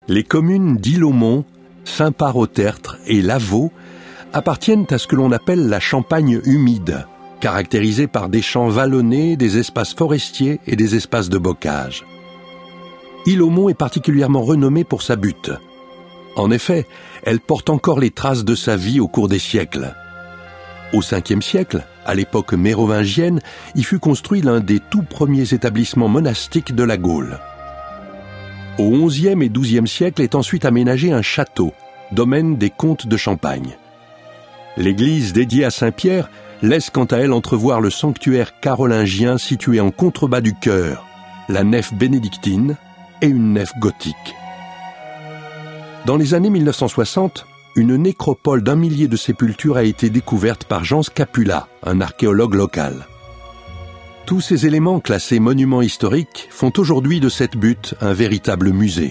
Les communes d'Ille-au-Mont, Saint-Part-au-Tertre et Lavaux appartiennent à ce que l'on appelle la Champagne humide, caractérisée par des champs vallonnés, des espaces forestiers et des espaces de bocage.Ille-au-Mont est particulièrement renommée pour sa butte. En effet, elle porte encore les traces de sa vie au cours des siècles. Au Ve siècle, à l'époque mérovingienne, y fut construit l'un des tout premiers établissements monastiques de la Gaule. Au XIe et XIIe siècle est ensuite aménagé un château, domaine des comtes de Champagne. L'église dédiée à Saint-Pierre laisse quant à elle entrevoir le sanctuaire carolingien situé en contrebas du chœur, la nef bénédictine et une nef gothique. Dans les années 1960, une nécropole d'1 millier de sépultures a été découverte par Jean Scapula, un archéologue local. Tous ces éléments classés monuments historiques font aujourd'hui de cette butte un véritable musée.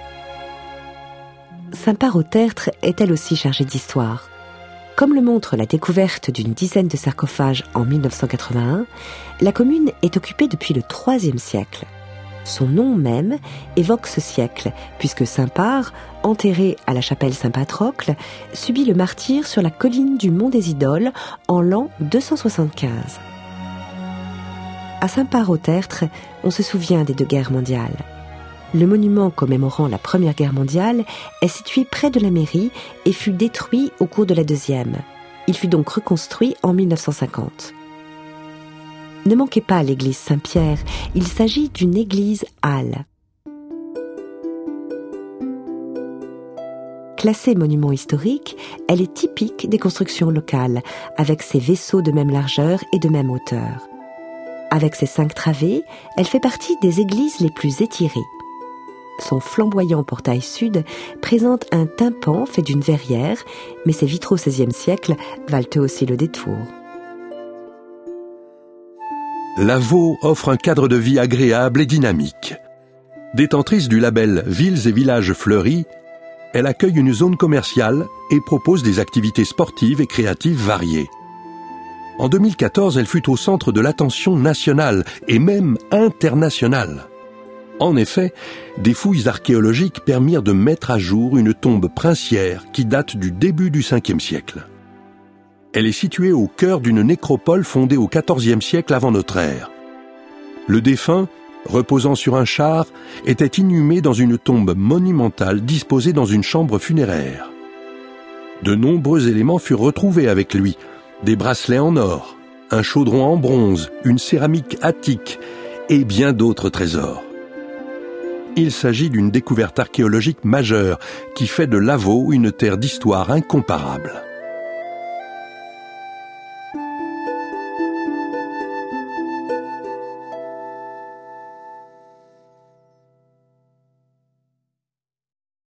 Saint-Part-au-Tertre est elle aussi chargée d'histoire. Comme le montre la découverte d'une dizaine de sarcophages en 1981, la commune est occupée depuis le IIIe siècle. Son nom même évoque ce siècle, puisque Saint-Part, enterré à la chapelle Saint-Patrocle, subit le martyre sur la colline du Mont des Idoles en l'an 275. À Saint-Part-au-Tertre, on se souvient des 2 guerres mondiales. Le monument commémorant la Première Guerre mondiale est situé près de la mairie et fut détruit au cours de la Deuxième. Il fut donc reconstruit en 1950. Ne manquez pas l'église Saint-Pierre, il s'agit d'une église-halle. Classée monument historique, elle est typique des constructions locales, avec ses vaisseaux de même largeur et de même hauteur. Avec ses 5 travées, elle fait partie des églises les plus étirées. Son flamboyant portail sud présente un tympan fait d'une verrière, mais ses vitraux XVIe siècle valent eux aussi le détour. Lavaux offre un cadre de vie agréable et dynamique. Détentrice du label Villes et Villages Fleuris, elle accueille une zone commerciale et propose des activités sportives et créatives variées. En 2014, elle fut au centre de l'attention nationale et même internationale. En effet, des fouilles archéologiques permirent de mettre à jour une tombe princière qui date du début du Ve siècle. Elle est située au cœur d'une nécropole fondée au XIVe siècle avant notre ère. Le défunt, reposant sur un char, était inhumé dans une tombe monumentale disposée dans une chambre funéraire. De nombreux éléments furent retrouvés avec lui, des bracelets en or, un chaudron en bronze, une céramique attique et bien d'autres trésors. Il s'agit d'une découverte archéologique majeure qui fait de Lavaux une terre d'histoire incomparable.